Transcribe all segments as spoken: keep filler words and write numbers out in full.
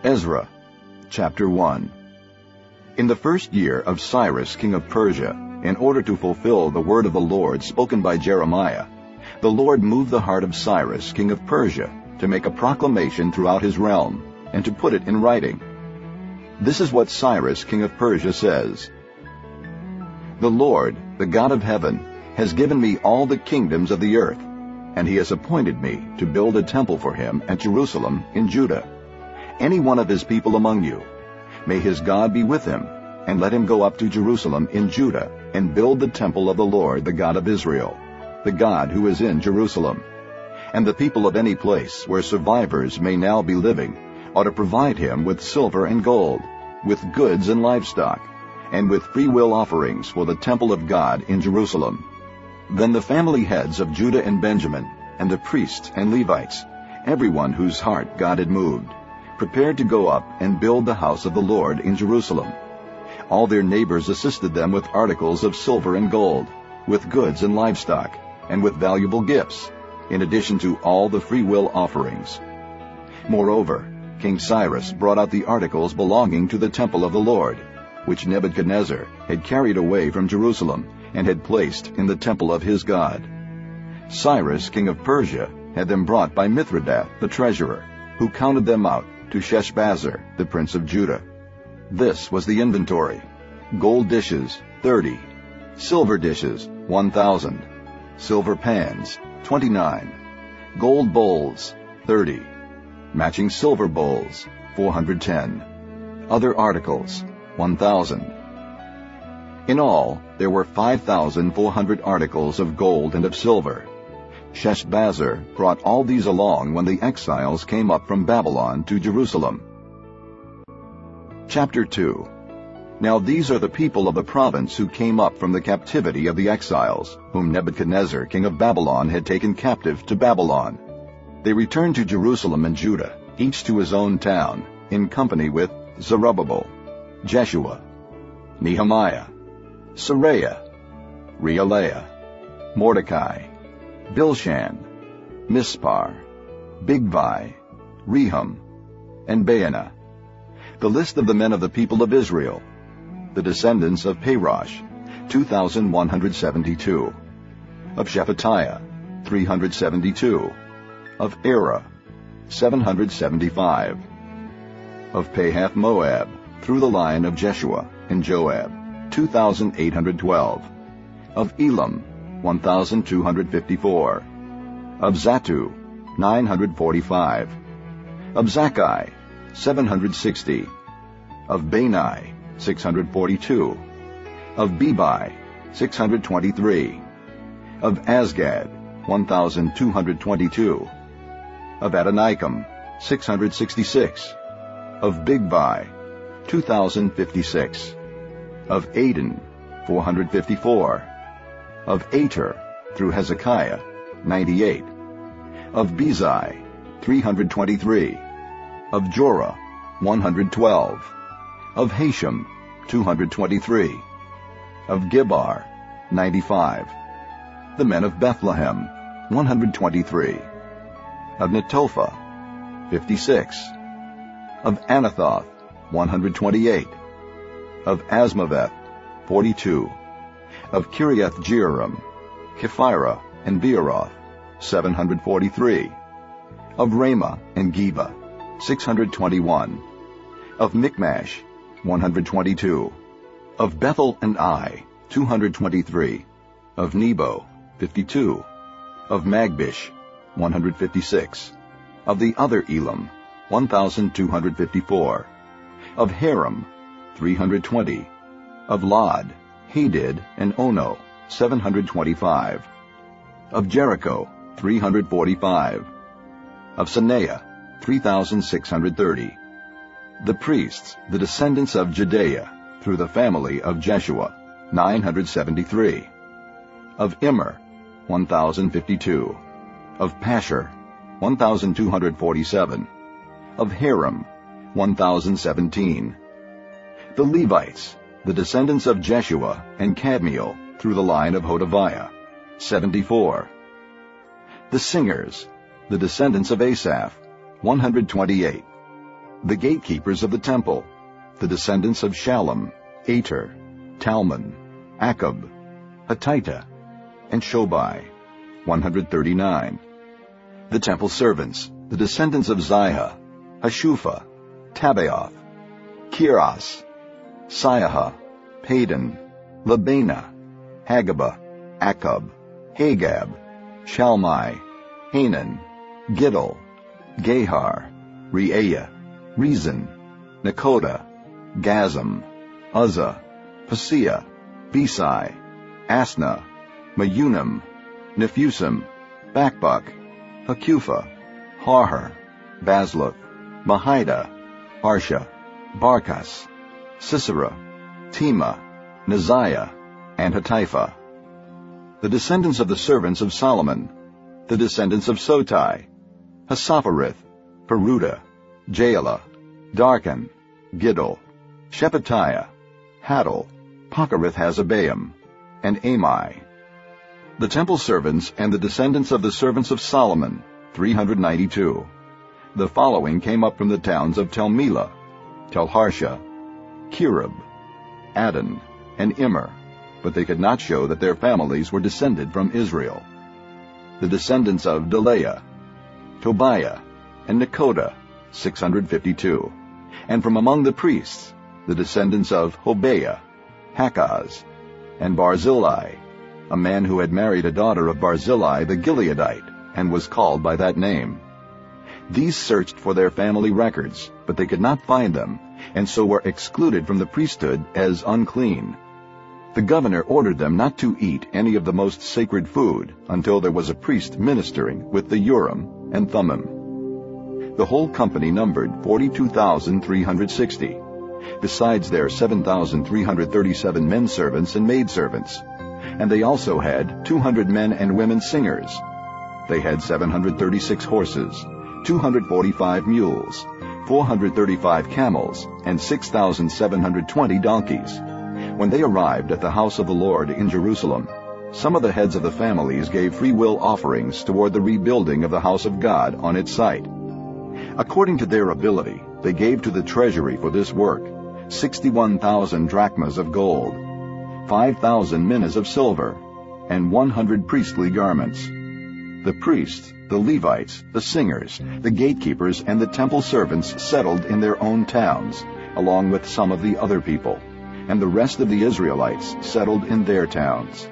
Ezra, chapter one. In the first year of Cyrus king of Persia, in order to fulfill the word of the Lord spoken by Jeremiah, the Lord moved the heart of Cyrus king of Persia to make a proclamation throughout his realm, and to put it in writing. This is what Cyrus king of Persia says: The Lord, the God of heaven, has given me all the kingdoms of the earth, and he has appointed me to build a temple for him at Jerusalem in Judah. Any one of his people among you, may his God be with him, and let him go up to Jerusalem in Judah and build the temple of the Lord, the God of Israel, the God who is in Jerusalem. And the people of any place where survivors may now be living ought to provide him with silver and gold, with goods and livestock, and with freewill offerings for the temple of God in Jerusalem. Then the family heads of Judah and Benjamin, and the priests and Levites, everyone whose heart God had moved, prepared to go up and build the house of the Lord in Jerusalem. All their neighbors assisted them with articles of silver and gold, with goods and livestock, and with valuable gifts, in addition to all the freewill offerings. Moreover, King Cyrus brought out the articles belonging to the temple of the Lord, which Nebuchadnezzar had carried away from Jerusalem and had placed in the temple of his God. Cyrus king of Persia had them brought by Mithredath the treasurer, who counted them out to Sheshbazzar the prince of Judah. This was the inventory: gold dishes, thirty; silver dishes, one thousand; silver pans, twenty-nine; gold bowls, thirty; matching silver bowls, four hundred ten; other articles, one thousand. In all, there were five thousand four hundred articles of gold and of silver. Sheshbazzar brought all these along when the exiles came up from Babylon to Jerusalem. Chapter two. Now these are the people of the province who came up from the captivity of the exiles, whom Nebuchadnezzar king of Babylon had taken captive to Babylon. They returned to Jerusalem and Judah, each to his own town, in company with Zerubbabel, Jeshua, Nehemiah, Seraiah, Reelaiah, Mordecai, Bilshan, Mispar, Bigvai, Rehum, and Baanah. The list of the men of the people of Israel: the descendants of Parosh, two thousand one hundred seventy-two; of Shephatiah, three hundred seventy-two; of Erah, seven hundred seventy-five; of Pahath Moab, through the line of Jeshua and Joab, two thousand eight hundred twelve; of Elam, one thousand two hundred fifty-four; of Zattu, nine hundred forty-five; of Zakkai, seven hundred sixty; of Bani, six hundred forty-two; of Bebai, six hundred twenty-three; of Azgad, one thousand two hundred twenty-two; of Adonikam, six hundred sixty-six; of Bigvai, two thousand fifty-six; of Adin, four hundred fifty-four; of Ater, through Hezekiah, ninety-eight; of Bezai, three hundred twenty-three; of Jorah, one hundred twelve; of Hashem, two hundred twenty-three; of Gibbar, ninety-five; the men of Bethlehem, one hundred twenty-three; of Netophah, fifty-six; of Anathoth, one hundred twenty-eight; of Asmaveth, forty-two; of Kiriath Jearim, Kephirah, and Beeroth, seven hundred forty-three; of Ramah and Geba, six hundred twenty-one; of Michmash, one hundred twenty-two; of Bethel and Ai, two hundred twenty-three; of Nebo, fifty-two; of Magbish, one hundred fifty-six; of the other Elam, one thousand two hundred fifty-four; of Haram, three hundred twenty; of Lod, Hadid, and Ono, seven hundred twenty-five; of Jericho, three hundred forty-five; of Sanaiah, three thousand six hundred thirty. The priests, the descendants of Jedaiah, through the family of Jeshua, nine hundred seventy-three; of Immer, one thousand fifty-two; of Pashur, one thousand two hundred forty-seven; of Haram, one thousand seventeen. The Levites, the descendants of Jeshua and Kadmiel, through the line of Hodaviah, seventy-four. The singers, the descendants of Asaph, one hundred twenty-eight. The gatekeepers of the temple, the descendants of Shallum, Ater, Talmon, Akub, Hatita, and Shobai, one hundred thirty-nine. The temple servants, the descendants of Ziha, Hashupha, Tabaoth, Kiras, Siaha, Padon, Labana, Hagabah, Akub, Hagab, Shalmai, Hanan, Giddel, Gahar, Reaiah, Rezin, Nekoda, Gazam, Uzzah, Paseah, Besai, Asna, Meunim, Nephusim, Bakbuk, Hakupha, Harhar, Basluth, Mahida, Harsha, Barkas, Sisera, Tema, Neziah, and Hatipha. The descendants of the servants of Solomon, the descendants of Sotai, Hassapharith, Peruda, Jaala, Darkon, Giddel, Shephatiah, Haddel, Pokereth-Hazzebaim, and Amai. The temple servants and the descendants of the servants of Solomon, three hundred ninety-two. The following came up from the towns of Tel Melah, Tel Harsha, Kirub, Adon, and Immer, but they could not show that their families were descended from Israel. The descendants of Delaiah, Tobiah, and Nekoda, six hundred fifty-two. And from among the priests, the descendants of Hobaiah, Hakaz, and Barzillai, a man who had married a daughter of Barzillai the Gileadite, and was called by that name. These searched for their family records, but they could not find them, and so were excluded from the priesthood as unclean. The governor ordered them not to eat any of the most sacred food until there was a priest ministering with the Urim and Thummim. The whole company numbered forty-two thousand three hundred sixty, besides their seven thousand three hundred thirty-seven men servants and maidservants, and they also had two hundred men and women singers. They had seven hundred thirty-six horses, two hundred forty-five mules, four hundred thirty-five camels, and six thousand seven hundred twenty donkeys. When they arrived at the house of the Lord in Jerusalem, some of the heads of the families gave free will offerings toward the rebuilding of the house of God on its site. According to their ability, they gave to the treasury for this work sixty-one thousand drachmas of gold, five thousand minas of silver, and one hundred priestly garments. The priests, the Levites, the singers, the gatekeepers, and the temple servants settled in their own towns, along with some of the other people, and the rest of the Israelites settled in their towns.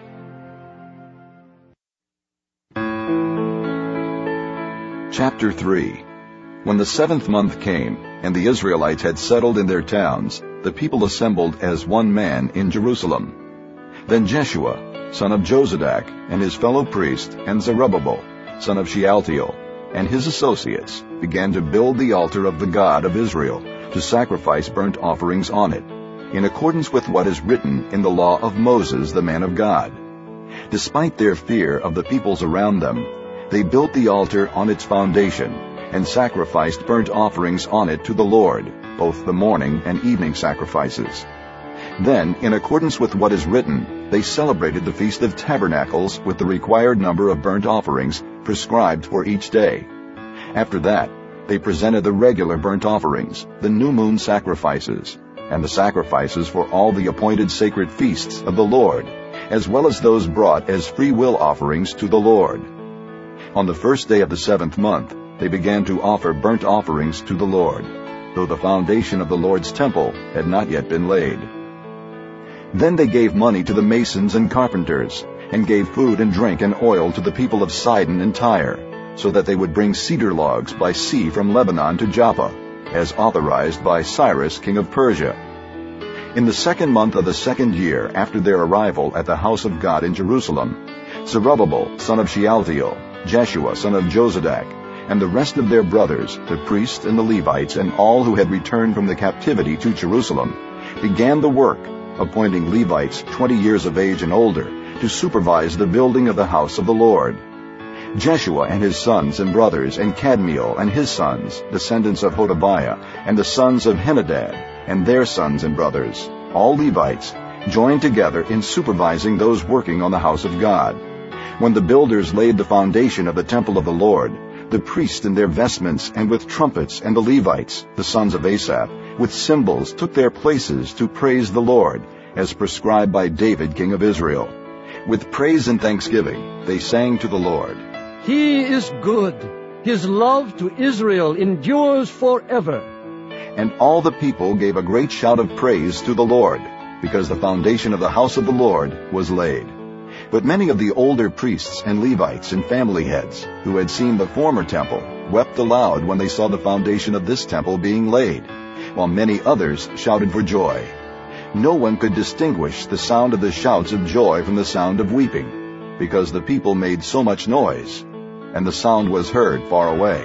Chapter three. When the seventh month came, and the Israelites had settled in their towns, the people assembled as one man in Jerusalem. Then Jeshua, son of Jozadak, and his fellow priest, and Zerubbabel, son of Shealtiel, and his associates, began to build the altar of the God of Israel, to sacrifice burnt offerings on it, in accordance with what is written in the law of Moses the man of God. Despite their fear of the peoples around them, they built the altar on its foundation, and sacrificed burnt offerings on it to the Lord, both the morning and evening sacrifices. Then, in accordance with what is written, they celebrated the Feast of Tabernacles with the required number of burnt offerings prescribed for each day. After that, they presented the regular burnt offerings, the new moon sacrifices, and the sacrifices for all the appointed sacred feasts of the Lord, as well as those brought as free will offerings to the Lord. On the first day of the seventh month, they began to offer burnt offerings to the Lord, though the foundation of the Lord's temple had not yet been laid. Then they gave money to the masons and carpenters, and gave food and drink and oil to the people of Sidon and Tyre, so that they would bring cedar logs by sea from Lebanon to Joppa, as authorized by Cyrus king of Persia. In the second month of the second year after their arrival at the house of God in Jerusalem, Zerubbabel, son of Shealtiel, Jeshua, son of Jozadak, and the rest of their brothers, the priests and the Levites, and all who had returned from the captivity to Jerusalem, began the work, appointing Levites twenty years of age and older to supervise the building of the house of the Lord. Jeshua and his sons and brothers, and Kadmiel and his sons, descendants of Hodabiah, and the sons of Henadad, and their sons and brothers, all Levites, joined together in supervising those working on the house of God. When the builders laid the foundation of the temple of the Lord, the priests in their vestments, and with trumpets, and the Levites, the sons of Asaph, with cymbals took their places to praise the Lord, as prescribed by David king of Israel. With praise and thanksgiving they sang to the Lord. He is good. His love to Israel endures forever. And all the people gave a great shout of praise to the Lord, because the foundation of the house of the Lord was laid. But many of the older priests and Levites and family heads, who had seen the former temple, wept aloud when they saw the foundation of this temple being laid, while many others shouted for joy. No one could distinguish the sound of the shouts of joy from the sound of weeping, because the people made so much noise, and the sound was heard far away.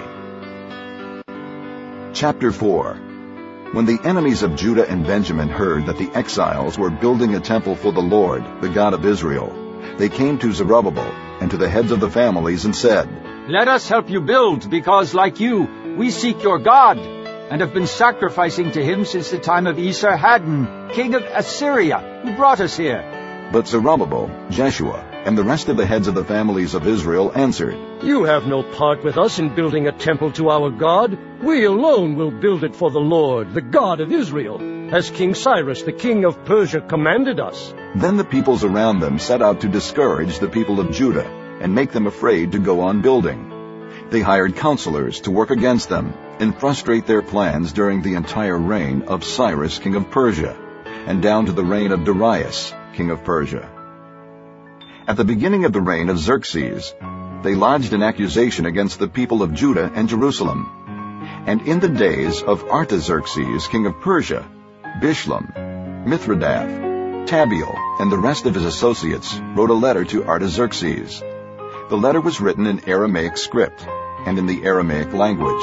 Chapter four. When the enemies of Judah and Benjamin heard that the exiles were building a temple for the Lord, the God of Israel, they came to Zerubbabel and to the heads of the families and said, Let us help you build, because like you, we seek your God, and have been sacrificing to him since the time of Esarhaddon, king of Assyria, who brought us here. But Zerubbabel, Jeshua, and the rest of the heads of the families of Israel answered, You have no part with us in building a temple to our God. We alone will build it for the Lord, the God of Israel, as King Cyrus, the king of Persia, commanded us. Then the peoples around them set out to discourage the people of Judah and make them afraid to go on building. They hired counselors to work against them and frustrate their plans during the entire reign of Cyrus, king of Persia, and down to the reign of Darius, king of Persia. At the beginning of the reign of Xerxes, they lodged an accusation against the people of Judah and Jerusalem. And in the days of Artaxerxes, king of Persia, Bishlam, Mithridath, Tabeel, and the rest of his associates wrote a letter to Artaxerxes. The letter was written in Aramaic script and in the Aramaic language.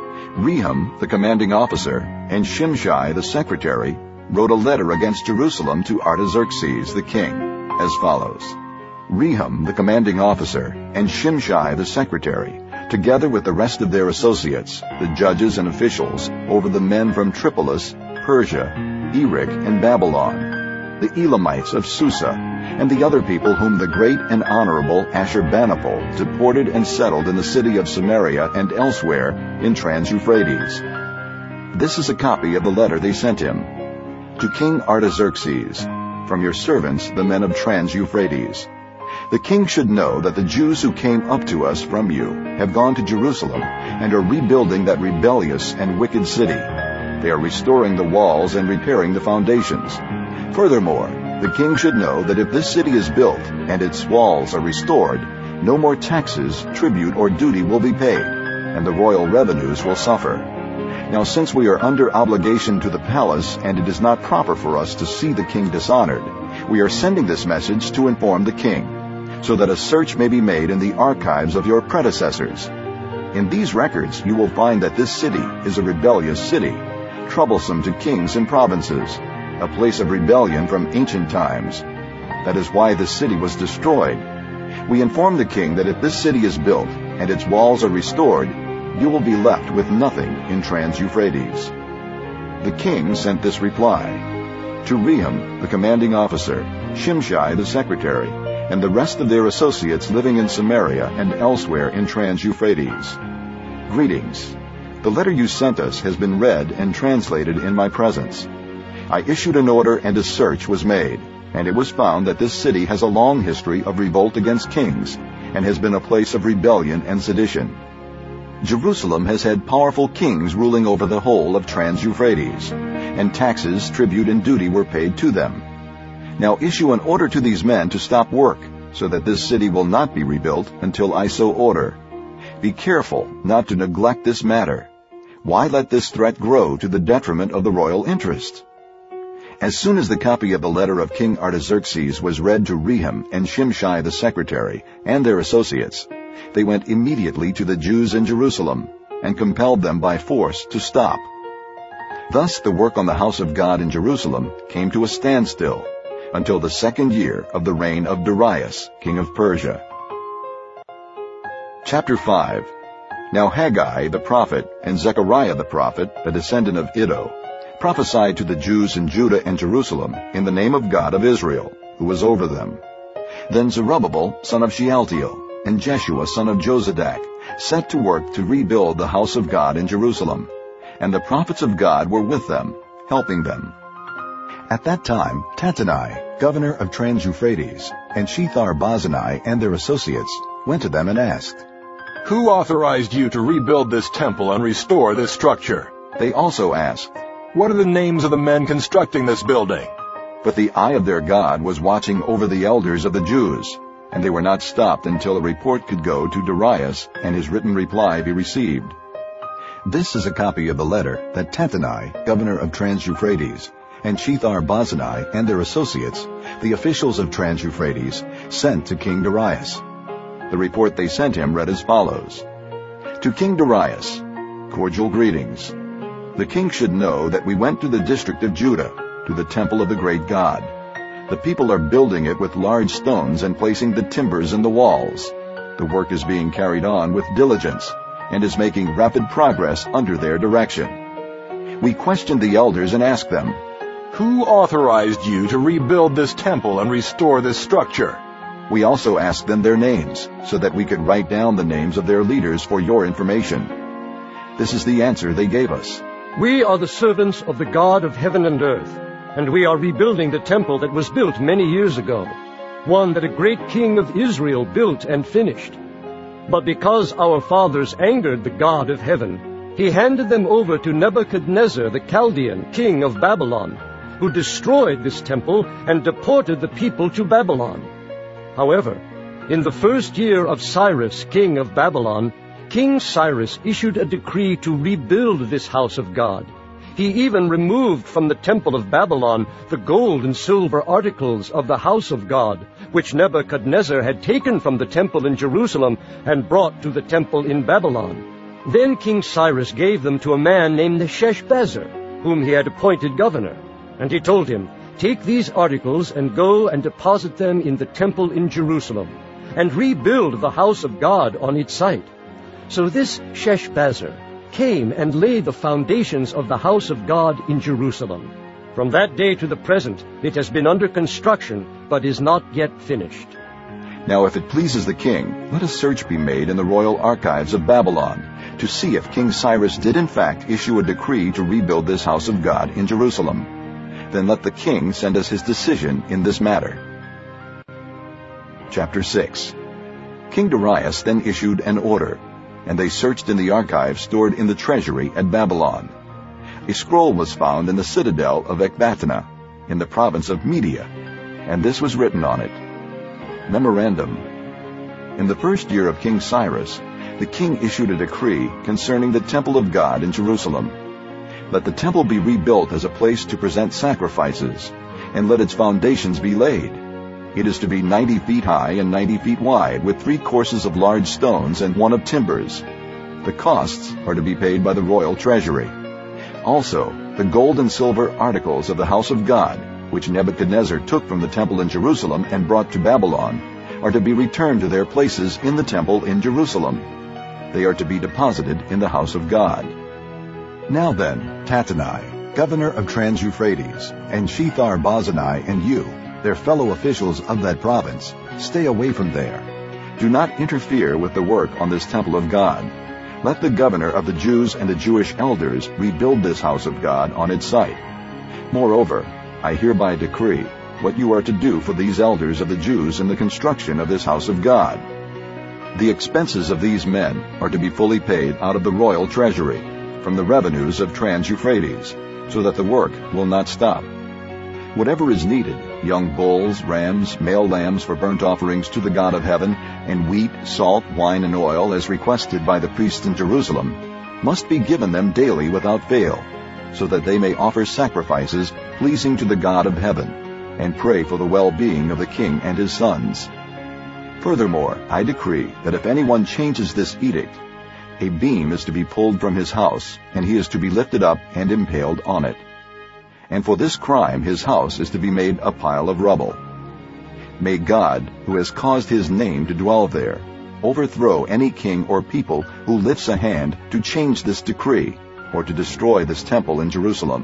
Rehum, the commanding officer, and Shimshai, the secretary, wrote a letter against Jerusalem to Artaxerxes the king, as follows. Rehum, the commanding officer, and Shimshai, the secretary, together with the rest of their associates, the judges and officials, over the men from Tripolis, Persia, Erech, and Babylon, the Elamites of Susa, and the other people whom the great and honorable Ashurbanipal deported and settled in the city of Samaria and elsewhere in Trans-Euphrates. This is a copy of the letter they sent him. To King Artaxerxes, from your servants, the men of Trans-Euphrates. The king should know that the Jews who came up to us from you have gone to Jerusalem and are rebuilding that rebellious and wicked city. They are restoring the walls and repairing the foundations. Furthermore, the king should know that if this city is built and its walls are restored, no more taxes, tribute, or duty will be paid, and the royal revenues will suffer. Now, since we are under obligation to the palace and it is not proper for us to see the king dishonored, we are sending this message to inform the king, so that a search may be made in the archives of your predecessors. In these records you will find that this city is a rebellious city, troublesome to kings and provinces, a place of rebellion from ancient times. That is why this city was destroyed. We inform the king that if this city is built and its walls are restored, you will be left with nothing in Trans-Euphrates. The king sent this reply. To Rehum, the commanding officer, Shimshai, the secretary, and the rest of their associates living in Samaria and elsewhere in Trans-Euphrates. Greetings. The letter you sent us has been read and translated in my presence. I issued an order and a search was made, and it was found that this city has a long history of revolt against kings and has been a place of rebellion and sedition. Jerusalem has had powerful kings ruling over the whole of Trans-Euphrates, and taxes, tribute, and duty were paid to them. Now issue an order to these men to stop work, so that this city will not be rebuilt until I so order. Be careful not to neglect this matter. Why let this threat grow to the detriment of the royal interest? As soon as the copy of the letter of King Artaxerxes was read to Rehum and Shimshai the secretary and their associates, they went immediately to the Jews in Jerusalem and compelled them by force to stop. Thus the work on the house of God in Jerusalem came to a standstill until the second year of the reign of Darius, king of Persia. Chapter five. Now Haggai the prophet and Zechariah the prophet, the descendant of Iddo, prophesied to the Jews in Judah and Jerusalem in the name of God of Israel, who was over them. Then Zerubbabel, son of Shealtiel, and Jeshua, son of Jozadak, set to work to rebuild the house of God in Jerusalem, and the prophets of God were with them, helping them. At that time, Tattenai, governor of Trans-Euphrates, and Shethar-Bozenai and their associates went to them and asked, "Who authorized you to rebuild this temple and restore this structure?" They also asked, "What are the names of the men constructing this building?" But the eye of their God was watching over the elders of the Jews, and they were not stopped until a report could go to Darius and his written reply be received. This is a copy of the letter that Tattenai, governor of Trans-Euphrates, and Shethar-Bozenai and their associates, the officials of Trans-Euphrates, sent to King Darius. The report they sent him read as follows. To King Darius, cordial greetings. The king should know that we went to the district of Judah, to the temple of the great God. The people are building it with large stones and placing the timbers in the walls. The work is being carried on with diligence and is making rapid progress under their direction. We questioned the elders and asked them, "Who authorized you to rebuild this temple and restore this structure?" We also asked them their names, so that we could write down the names of their leaders for your information. This is the answer they gave us. We are the servants of the God of heaven and earth, and we are rebuilding the temple that was built many years ago, one that a great king of Israel built and finished. But because our fathers angered the God of heaven, he handed them over to Nebuchadnezzar the Chaldean, king of Babylon, who destroyed this temple and deported the people to Babylon. However, in the first year of Cyrus, king of Babylon, King Cyrus issued a decree to rebuild this house of God. He even removed from the temple of Babylon the gold and silver articles of the house of God, which Nebuchadnezzar had taken from the temple in Jerusalem and brought to the temple in Babylon. Then King Cyrus gave them to a man named Sheshbazzar, whom he had appointed governor. And he told him, "Take these articles and go and deposit them in the temple in Jerusalem, and rebuild the house of God on its site." So this Sheshbazzar came and laid the foundations of the house of God in Jerusalem. From that day to the present, it has been under construction, but is not yet finished. Now if it pleases the king, let a search be made in the royal archives of Babylon, to see if King Cyrus did in fact issue a decree to rebuild this house of God in Jerusalem. Then let the king send us his decision in this matter. Chapter six. King Darius then issued an order, and they searched in the archives stored in the treasury at Babylon. A scroll was found in the citadel of Ecbatana, in the province of Media, and this was written on it. Memorandum. In the first year of King Cyrus, the king issued a decree concerning the temple of God in Jerusalem. Let the temple be rebuilt as a place to present sacrifices, and let its foundations be laid. It is to be ninety feet high and ninety feet wide, with three courses of large stones and one of timbers. The costs are to be paid by the royal treasury. Also, the gold and silver articles of the house of God, which Nebuchadnezzar took from the temple in Jerusalem and brought to Babylon, are to be returned to their places in the temple in Jerusalem. They are to be deposited in the house of God. Now then, Tattenai, governor of Trans-Euphrates, and Shethar-Bozenai and you, their fellow officials of that province, stay away from there. Do not interfere with the work on this temple of God. Let the governor of the Jews and the Jewish elders rebuild this house of God on its site. Moreover, I hereby decree what you are to do for these elders of the Jews in the construction of this house of God. The expenses of these men are to be fully paid out of the royal treasury, from the revenues of Trans-Euphrates, so that the work will not stop. Whatever is needed, young bulls, rams, male lambs for burnt offerings to the God of heaven, and wheat, salt, wine, and oil, as requested by the priests in Jerusalem, must be given them daily without fail, so that they may offer sacrifices pleasing to the God of heaven, and pray for the well-being of the king and his sons. Furthermore, I decree that if anyone changes this edict, a beam is to be pulled from his house, and he is to be lifted up and impaled on it. And for this crime his house is to be made a pile of rubble. May God, who has caused his name to dwell there, overthrow any king or people who lifts a hand to change this decree, or to destroy this temple in Jerusalem.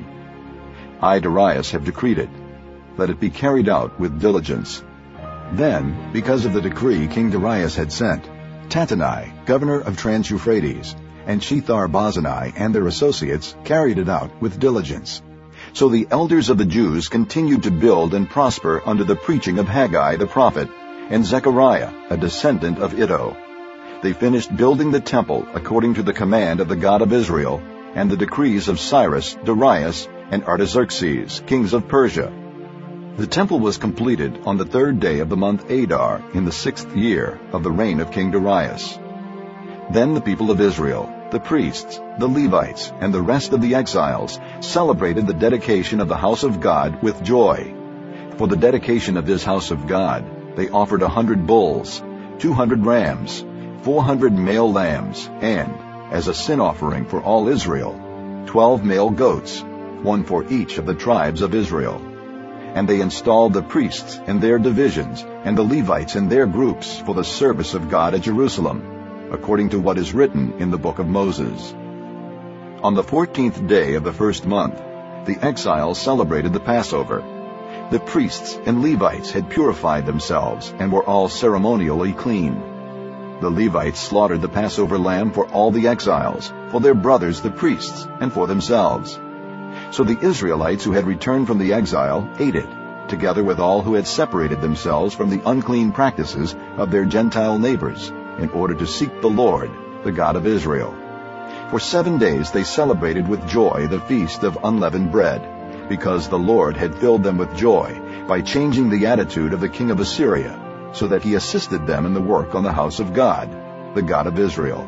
I, Darius, have decreed it. Let it be carried out with diligence. Then, because of the decree King Darius had sent, Tattenai, governor of Trans-Euphrates, and Shethar-Bozenai and their associates carried it out with diligence. So the elders of the Jews continued to build and prosper under the preaching of Haggai the prophet and Zechariah, a descendant of Iddo. They finished building the temple according to the command of the God of Israel and the decrees of Cyrus, Darius, and Artaxerxes, kings of Persia. The temple was completed on the third day of the month Adar in the sixth year of the reign of King Darius. Then the people of Israel, the priests, the Levites, and the rest of the exiles celebrated the dedication of the house of God with joy. For the dedication of this house of God, they offered a hundred bulls, two hundred rams, four hundred male lambs, and, as a sin offering for all Israel, twelve male goats, one for each of the tribes of Israel. And they installed the priests in their divisions and the Levites in their groups for the service of God at Jerusalem, according to what is written in the book of Moses. On the fourteenth day of the first month, the exiles celebrated the Passover. The priests and Levites had purified themselves and were all ceremonially clean. The Levites slaughtered the Passover lamb for all the exiles, for their brothers the priests, and for themselves. So the Israelites who had returned from the exile ate it, together with all who had separated themselves from the unclean practices of their Gentile neighbors, in order to seek the Lord, the God of Israel. For seven days they celebrated with joy the feast of unleavened bread, because the Lord had filled them with joy by changing the attitude of the king of Assyria, so that he assisted them in the work on the house of God, the God of Israel.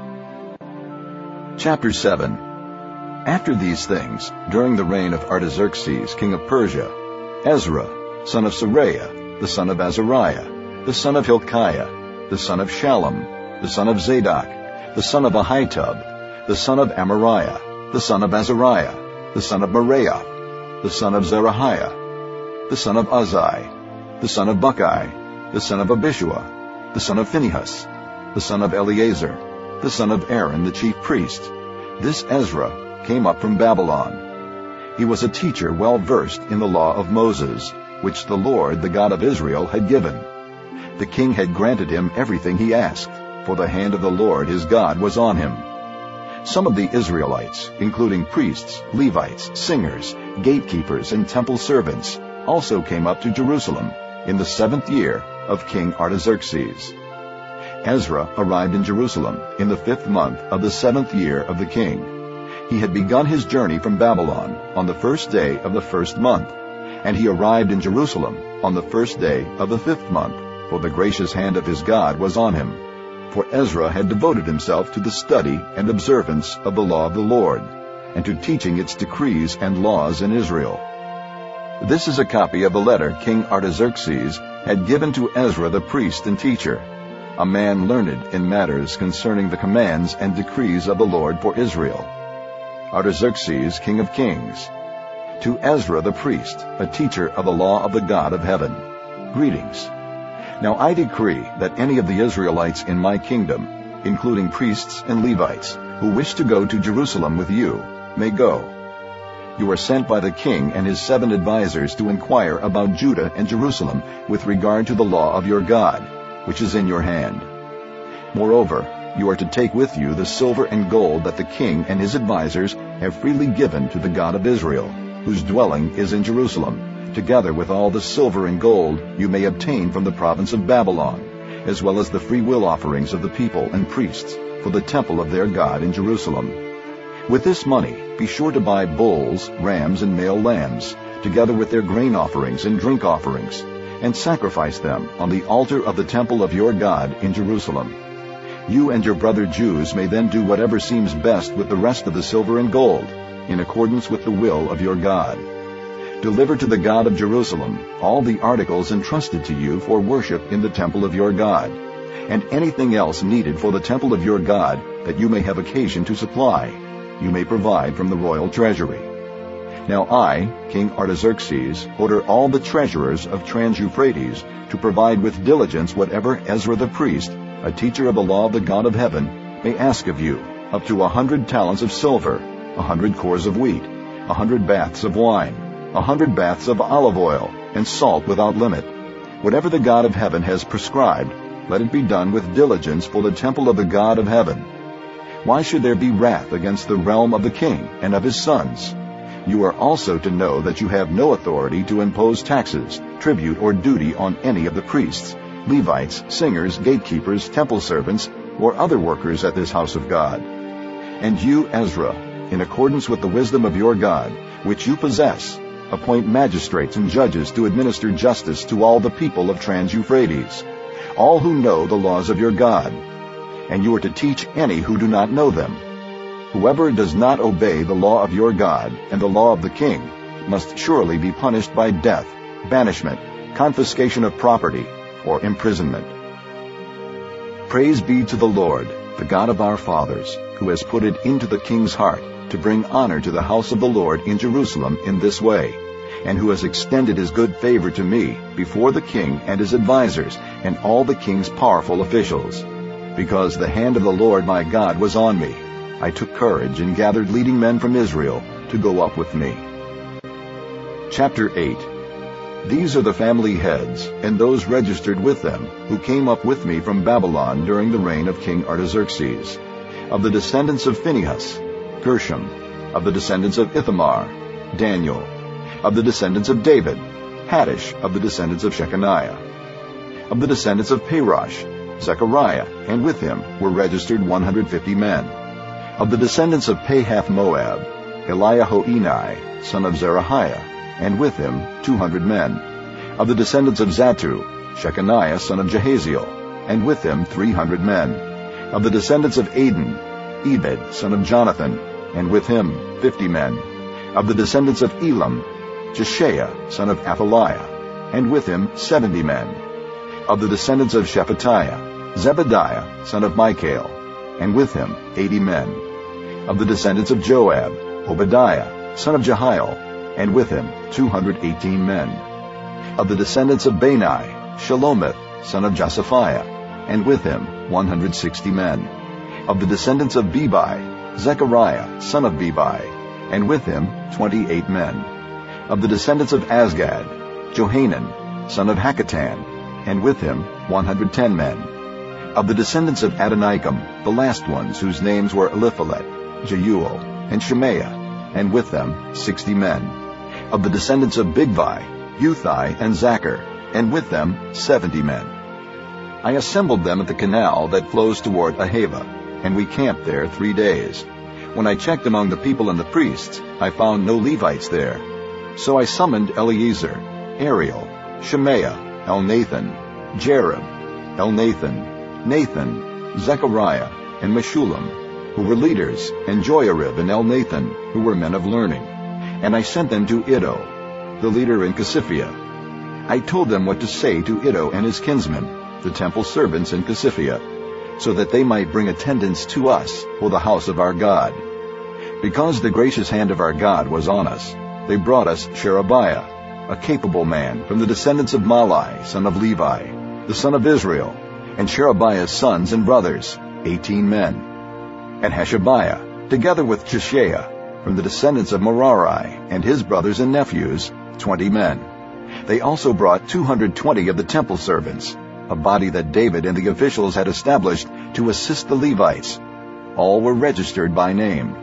Chapter seven. After these things, during the reign of Artaxerxes, king of Persia, Ezra, son of Seraiah, the son of Azariah, the son of Hilkiah, the son of Shallum, the son of Zadok, the son of Ahitub, the son of Amariah, the son of Azariah, the son of Meraioth, the son of Zerahiah, the son of Uzzi, the son of Bucci, the son of Abishua, the son of Phinehas, the son of Eleazar, the son of Aaron the chief priest. This Ezra came up from Babylon. He was a teacher well versed in the law of Moses, which the Lord, the God of Israel, had given. The king had granted him everything he asked, for the hand of the Lord his God was on him. Some of the Israelites, including priests, Levites, singers, gatekeepers, and temple servants, also came up to Jerusalem in the seventh year of King Artaxerxes. Ezra arrived in Jerusalem in the fifth month of the seventh year of the king. He had begun his journey from Babylon on the first day of the first month, and he arrived in Jerusalem on the first day of the fifth month, for the gracious hand of his God was on him. For Ezra had devoted himself to the study and observance of the law of the Lord, and to teaching its decrees and laws in Israel. This is a copy of the letter King Artaxerxes had given to Ezra the priest and teacher, a man learned in matters concerning the commands and decrees of the Lord for Israel. Artaxerxes, king of kings. To Ezra the priest, a teacher of the law of the God of heaven. Greetings. Now I decree that any of the Israelites in my kingdom, including priests and Levites, who wish to go to Jerusalem with you, may go. You are sent by the king and his seven advisers to inquire about Judah and Jerusalem with regard to the law of your God, which is in your hand. Moreover, you are to take with you the silver and gold that the king and his advisers have freely given to the God of Israel, whose dwelling is in Jerusalem, together with all the silver and gold you may obtain from the province of Babylon, as well as the free will offerings of the people and priests for the temple of their God in Jerusalem. With this money, be sure to buy bulls, rams, and male lambs, together with their grain offerings and drink offerings, and sacrifice them on the altar of the temple of your God in Jerusalem. You and your brother Jews may then do whatever seems best with the rest of the silver and gold, in accordance with the will of your God. Deliver to the God of Jerusalem all the articles entrusted to you for worship in the temple of your God, and anything else needed for the temple of your God that you may have occasion to supply, you may provide from the royal treasury. Now I, King Artaxerxes, order all the treasurers of Trans-Euphrates to provide with diligence whatever Ezra the priest, a teacher of the law of the God of heaven, may ask of you, up to a hundred talents of silver, a hundred cores of wheat, a hundred baths of wine, a hundred baths of olive oil, and salt without limit. Whatever the God of heaven has prescribed, let it be done with diligence for the temple of the God of heaven. Why should there be wrath against the realm of the king and of his sons? You are also to know that you have no authority to impose taxes, tribute, or duty on any of the priests, Levites, singers, gatekeepers, temple servants, or other workers at this house of God. And you, Ezra, in accordance with the wisdom of your God, which you possess, appoint magistrates and judges to administer justice to all the people of Trans-Euphrates, all who know the laws of your God. And you are to teach any who do not know them. Whoever does not obey the law of your God and the law of the king must surely be punished by death, banishment, confiscation of property, or imprisonment. Praise be to the Lord, the God of our fathers, who has put it into the king's heart to bring honor to the house of the Lord in Jerusalem in this way, and who has extended his good favor to me before the king and his advisers and all the king's powerful officials. Because the hand of the Lord my God was on me, I took courage and gathered leading men from Israel to go up with me. Chapter eight. These are the family heads, and those registered with them, who came up with me from Babylon during the reign of King Artaxerxes. Of the descendants of Phinehas, Gershom. Of the descendants of Ithamar, Daniel. Of the descendants of David, Haddish. Of the descendants of Shechaniah. Of the descendants of Parosh, Zechariah, and with him were registered one hundred fifty men. Of the descendants of Pahath-Moab, Eliahoenai, son of Zerahiah, and with him two hundred men. Of the descendants of Zattu, Shechaniah son of Jahaziel, and with him three hundred men. Of the descendants of Adin, Ebed son of Jonathan, and with him fifty men. Of the descendants of Elam, Jeshaiah son of Athaliah, and with him seventy men. Of the descendants of Shephatiah, Zebediah son of Michael, and with him eighty men. Of the descendants of Joab, Obadiah son of Jehiel, and with him two hundred eighteen men. Of the descendants of Bani, Shelomith son of Josaphiah, and with him one hundred sixty men. Of the descendants of Bebai, Zechariah son of Bebai, and with him twenty-eight men. Of the descendants of Azgad, Johanan son of Hakatan, and with him one hundred ten men. Of the descendants of Adonikam, the last ones whose names were Eliphalet, Jeuel, and Shemaiah, and with them sixty men. Of the descendants of Bigvai, Uthai, and Zachar, and with them seventy men. I assembled them at the canal that flows toward Ahava, and we camped there three days. When I checked among the people and the priests, I found no Levites there. So I summoned Eleazar, Ariel, Shemaiah, Elnathan, Jerib, Elnathan, Nathan, Zechariah, and Meshullam, who were leaders, and Joiarib and Elnathan, who were men of learning. And I sent them to Iddo, the leader in Casiphia. I told them what to say to Iddo and his kinsmen, the temple servants in Casiphia, so that they might bring attendance to us for the house of our God. Because the gracious hand of our God was on us, they brought us Sherebiah, a capable man from the descendants of Malai, son of Levi, the son of Israel, and Sherebiah's sons and brothers, eighteen men. And Hashabiah, together with Jeshaiah, from the descendants of Merari, and his brothers and nephews, twenty men. They also brought two hundred twenty of the temple servants, a body that David and the officials had established to assist the Levites. All were registered by name.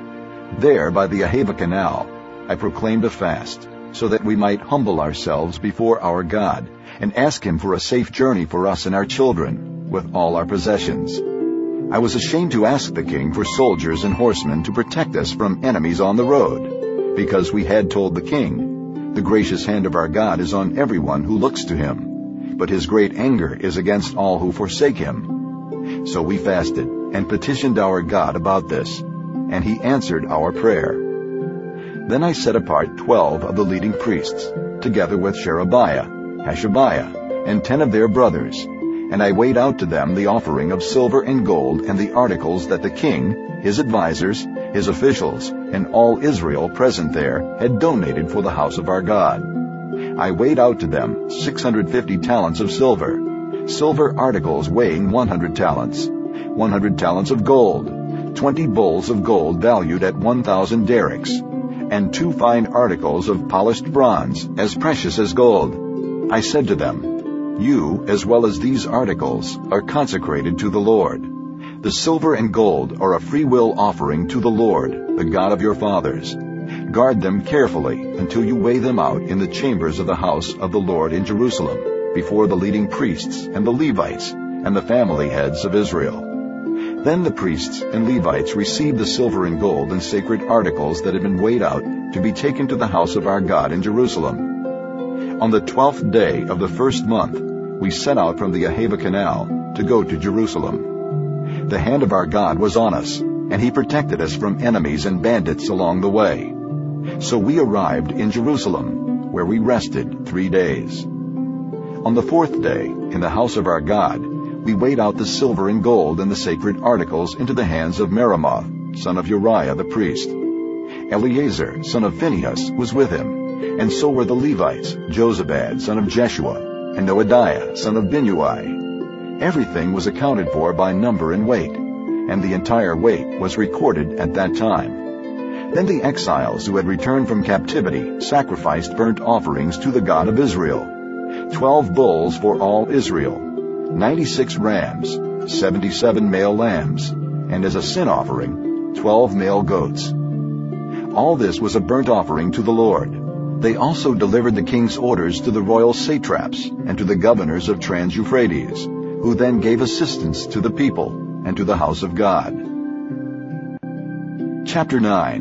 There, by the Ahava canal, I proclaimed a fast, so that we might humble ourselves before our God, and ask him for a safe journey for us and our children, with all our possessions. I was ashamed to ask the king for soldiers and horsemen to protect us from enemies on the road, because we had told the king, "The gracious hand of our God is on everyone who looks to him, but his great anger is against all who forsake him." So we fasted and petitioned our God about this, and he answered our prayer. Then I set apart twelve of the leading priests, together with Sherebiah, Hashabiah, and ten of their brothers, and I weighed out to them the offering of silver and gold and the articles that the king, his advisers, his officials, and all Israel present there had donated for the house of our God. I weighed out to them six hundred fifty talents of silver, silver articles weighing one hundred talents, one hundred talents of gold, twenty bowls of gold valued at one thousand derricks, and two fine articles of polished bronze, as precious as gold. I said to them, You, as well as these articles, are consecrated to the Lord. The silver and gold are a free-will offering to the Lord, the God of your fathers. Guard them carefully until you weigh them out in the chambers of the house of the Lord in Jerusalem, before the leading priests and the Levites and the family heads of Israel. Then the priests and Levites received the silver and gold and sacred articles that had been weighed out to be taken to the house of our God in Jerusalem. On the twelfth day of the first month, we set out from the Ahava Canal to go to Jerusalem. The hand of our God was on us, and he protected us from enemies and bandits along the way. So we arrived in Jerusalem, where we rested three days. On the fourth day, in the house of our God, we weighed out the silver and gold and the sacred articles into the hands of Meremoth, son of Uriah the priest. Eleazar, son of Phinehas, was with him, and so were the Levites, Jozabad, son of Jeshua, and Noadiah, son of Binnui. Everything was accounted for by number and weight, and the entire weight was recorded at that time. Then the exiles who had returned from captivity sacrificed burnt offerings to the God of Israel, twelve bulls for all Israel, ninety-six rams, seventy-seven male lambs, and as a sin offering, twelve male goats. All this was a burnt offering to the Lord. They also delivered the king's orders to the royal satraps and to the governors of Trans-Euphrates, who then gave assistance to the people and to the house of God. Chapter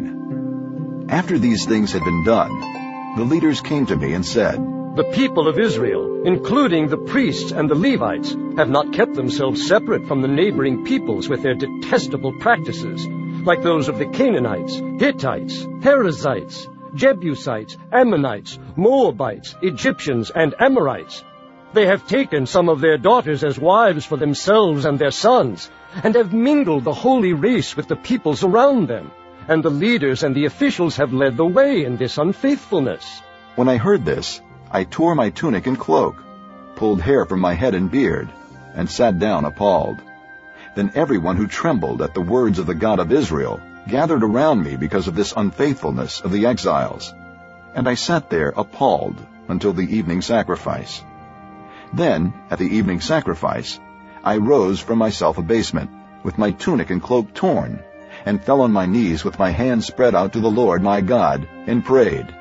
nine. After these things had been done, the leaders came to me and said, The people of Israel, including the priests and the Levites, have not kept themselves separate from the neighboring peoples with their detestable practices, like those of the Canaanites, Hittites, Perizzites, Jebusites, Ammonites, Moabites, Egyptians, and Amorites. They have taken some of their daughters as wives for themselves and their sons, and have mingled the holy race with the peoples around them. And the leaders and the officials have led the way in this unfaithfulness. When I heard this, I tore my tunic and cloak, pulled hair from my head and beard, and sat down appalled. Then everyone who trembled at the words of the God of Israel gathered around me because of this unfaithfulness of the exiles. And I sat there appalled until the evening sacrifice. Then, at the evening sacrifice, I rose from my self-abasement, with my tunic and cloak torn, and fell on my knees with my hands spread out to the Lord my God, and prayed,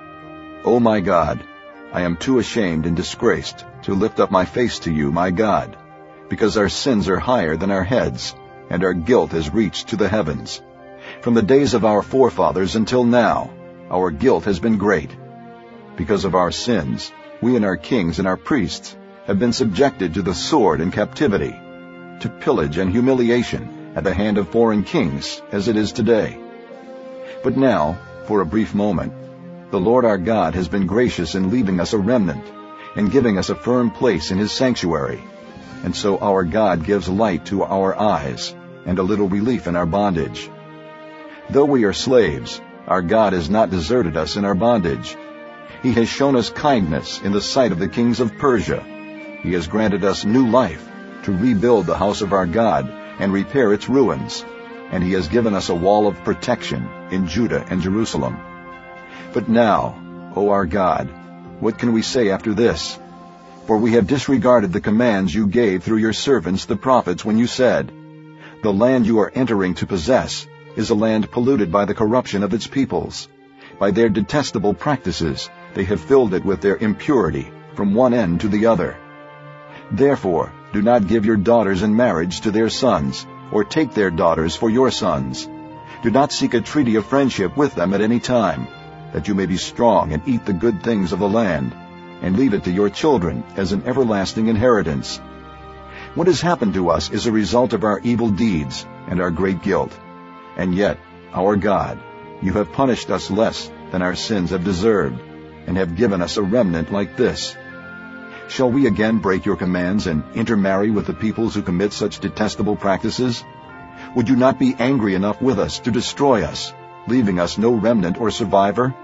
O my God, I am too ashamed and disgraced to lift up my face to you, my God, because our sins are higher than our heads, and our guilt has reached to the heavens. From the days of our forefathers until now, our guilt has been great. Because of our sins, we and our kings and our priests have been subjected to the sword and captivity, to pillage and humiliation at the hand of foreign kings, as it is today. But now, for a brief moment, the Lord our God has been gracious in leaving us a remnant and giving us a firm place in his sanctuary. And so our God gives light to our eyes and a little relief in our bondage. Though we are slaves, our God has not deserted us in our bondage. He has shown us kindness in the sight of the kings of Persia. He has granted us new life to rebuild the house of our God and repair its ruins, and he has given us a wall of protection in Judah and Jerusalem. But now, O our God, what can we say after this? For we have disregarded the commands you gave through your servants the prophets when you said, The land you are entering to possess is a land polluted by the corruption of its peoples. By their detestable practices, they have filled it with their impurity from one end to the other. Therefore, do not give your daughters in marriage to their sons, or take their daughters for your sons. Do not seek a treaty of friendship with them at any time, that you may be strong and eat the good things of the land, and leave it to your children as an everlasting inheritance. What has happened to us is a result of our evil deeds and our great guilt. And yet, our God, you have punished us less than our sins have deserved, and have given us a remnant like this. Shall we again break your commands and intermarry with the peoples who commit such detestable practices? Would you not be angry enough with us to destroy us, leaving us no remnant or survivor?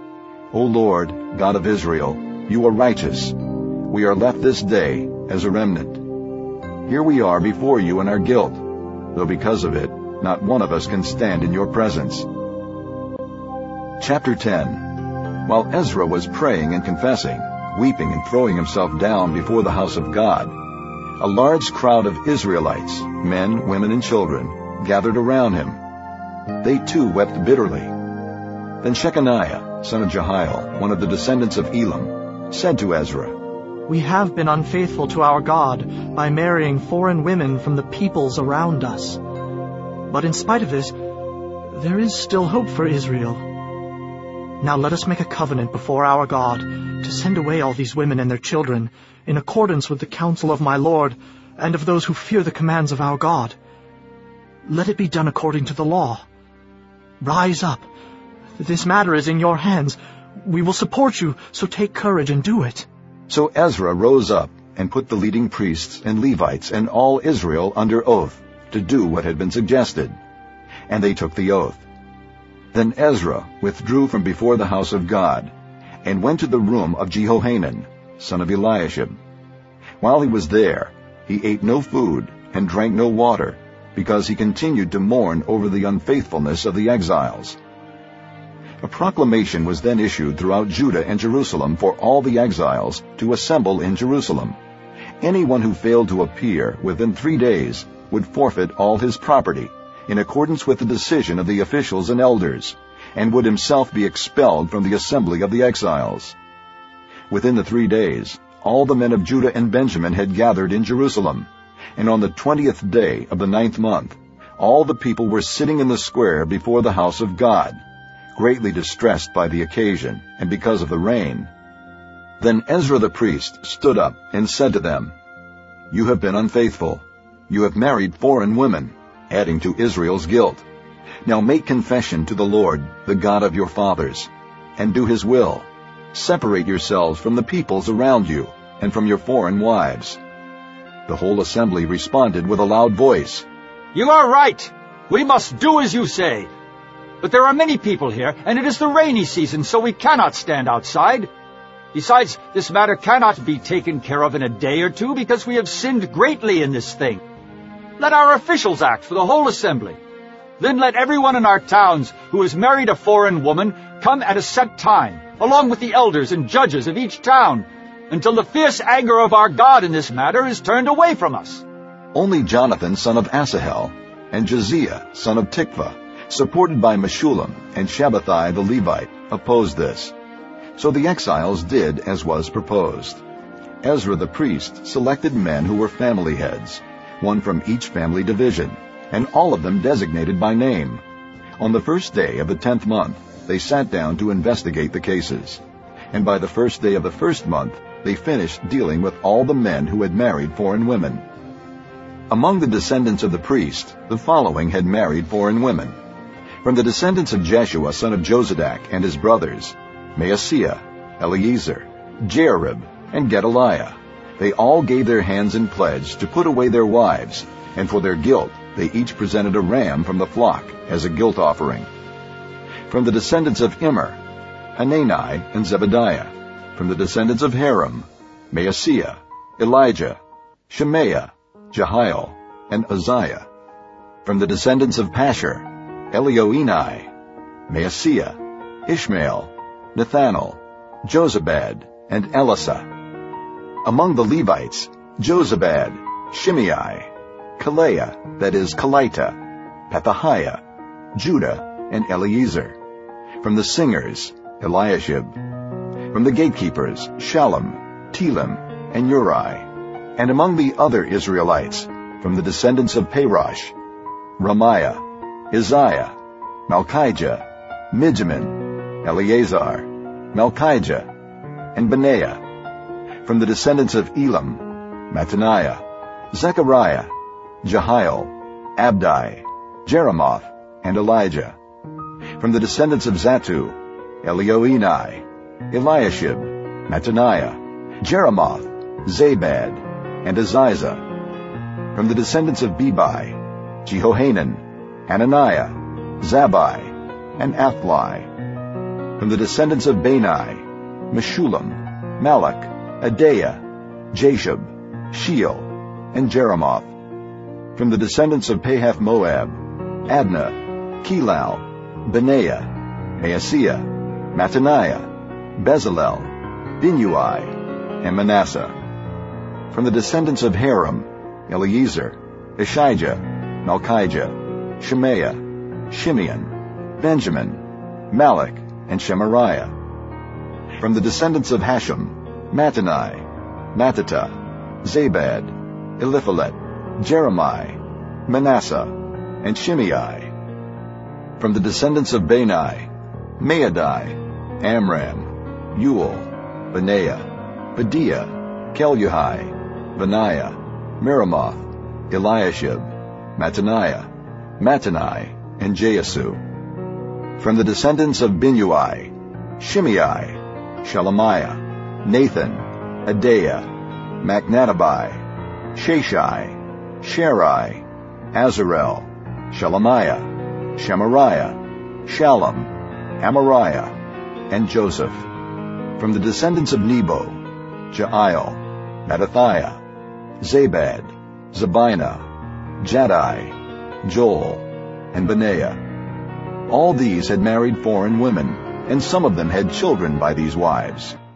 O Lord, God of Israel, you are righteous. We are left this day as a remnant. Here we are before you in our guilt, though because of it, not one of us can stand in your presence. Chapter ten. While Ezra was praying and confessing, weeping and throwing himself down before the house of God. A large crowd of Israelites, men, women, and children, gathered around him. They too wept bitterly. Then Shechaniah, son of Jehiel, one of the descendants of Elam, said to Ezra, "We have been unfaithful to our God by marrying foreign women from the peoples around us. But in spite of this, there is still hope for Israel. Now let us make a covenant before our God to send away all these women and their children in accordance with the counsel of my Lord and of those who fear the commands of our God. Let it be done according to the law. Rise up. This matter is in your hands. We will support you, so take courage and do it." So Ezra rose up and put the leading priests and Levites and all Israel under oath to do what had been suggested. And they took the oath. Then Ezra withdrew from before the house of God and went to the room of Jehohanan, son of Eliashib. While he was there, he ate no food and drank no water, because he continued to mourn over the unfaithfulness of the exiles. A proclamation was then issued throughout Judah and Jerusalem for all the exiles to assemble in Jerusalem. Anyone who failed to appear within three days would forfeit all his property, in accordance with the decision of the officials and elders, and would himself be expelled from the assembly of the exiles. Within the three days, all the men of Judah and Benjamin had gathered in Jerusalem, and on the twentieth day of the ninth month, all the people were sitting in the square before the house of God, greatly distressed by the occasion and because of the rain. Then Ezra the priest stood up and said to them, "You have been unfaithful. You have married foreign women, adding to Israel's guilt. Now make confession to the Lord, the God of your fathers, and do his will. Separate yourselves from the peoples around you and from your foreign wives." The whole assembly responded with a loud voice, "You are right. We must do as you say. But there are many people here, and it is the rainy season, so we cannot stand outside. Besides, this matter cannot be taken care of in a day or two, because we have sinned greatly in this thing. Let our officials act for the whole assembly. Then let everyone in our towns who has married a foreign woman come at a set time, along with the elders and judges of each town, until the fierce anger of our God in this matter is turned away from us." Only Jonathan, son of Asahel, and Josiah, son of Tikvah, supported by Meshullam and Shabbathai the Levite, opposed this. So the exiles did as was proposed. Ezra the priest selected men who were family heads, one from each family division, and all of them designated by name. On the first day of the tenth month, they sat down to investigate the cases. And by the first day of the first month, they finished dealing with all the men who had married foreign women. Among the descendants of the priest, the following had married foreign women. From the descendants of Jeshua, son of Jozadak, and his brothers, Maaseiah, Eleazar, Jearib, and Gedaliah. They all gave their hands in pledge to put away their wives, and for their guilt they each presented a ram from the flock as a guilt offering. From the descendants of Immer, Hanani and Zebediah. From the descendants of Haram, Maaseiah, Elijah, Shemaiah, Jehiel, and Uzziah. From the descendants of Pashur, Elioenai, Maaseiah, Ishmael, Nethanel, Jozabad, and Elisah. Among the Levites, Jozabad, Shimei, Kaleah, that is, Kelita, Pethahiah, Judah, and Eliezer. From the singers, Eliashib. From the gatekeepers, Shallum, Telem, and Uri. And among the other Israelites, from the descendants of Parosh, Ramiah, Isaiah, Malchijah, Mijamin, Eleazar, Malchijah, and Benaiah. From the descendants of Elam, Mattaniah, Zechariah, Jehiel, Abdi, Jeremoth, and Elijah. From the descendants of Zatu, Elioenai, Eliashib, Mattaniah, Jeremoth, Zabad, and Aziza. From the descendants of Bebai, Jehohanan, Hananiah, Zabai, and Athli. From the descendants of Bani, Meshullam, Malach, Adaiah, Jashub, Sheol, and Jeremoth. From the descendants of Pahath-Moab, Adnah, Kelal, Benaiah, Maaseiah, Mattaniah, Bezalel, Binnui, and Manasseh. From the descendants of Haram, Eliezer, Ishijah, Malchijah, Shemaiah, Shimeon, Benjamin, Malach, and Shemariah. From the descendants of Hashem, Mattani, Mattata, Zabad, Eliphalet, Jeremiah, Manasseh, and Shimei. From the descendants of Bani, Maadai, Amram, Uel, Benaiah, Bediah, Keluhi, Benaiah, Meremoth, Eliashib, Mattaniah, Mattanai, and Jaasu. From the descendants of Binnui, Shimei, Shelemiah, Nathan, Adaiah, Machnadabai, Shashai, Sharai, Azarel, Shelemiah, Shemariah, Shallum, Amariah, and Joseph. From the descendants of Nebo, Jael, Mattathiah, Zabad, Zabina, Jaddai, Joel, and Benaiah. All these had married foreign women, and some of them had children by these wives.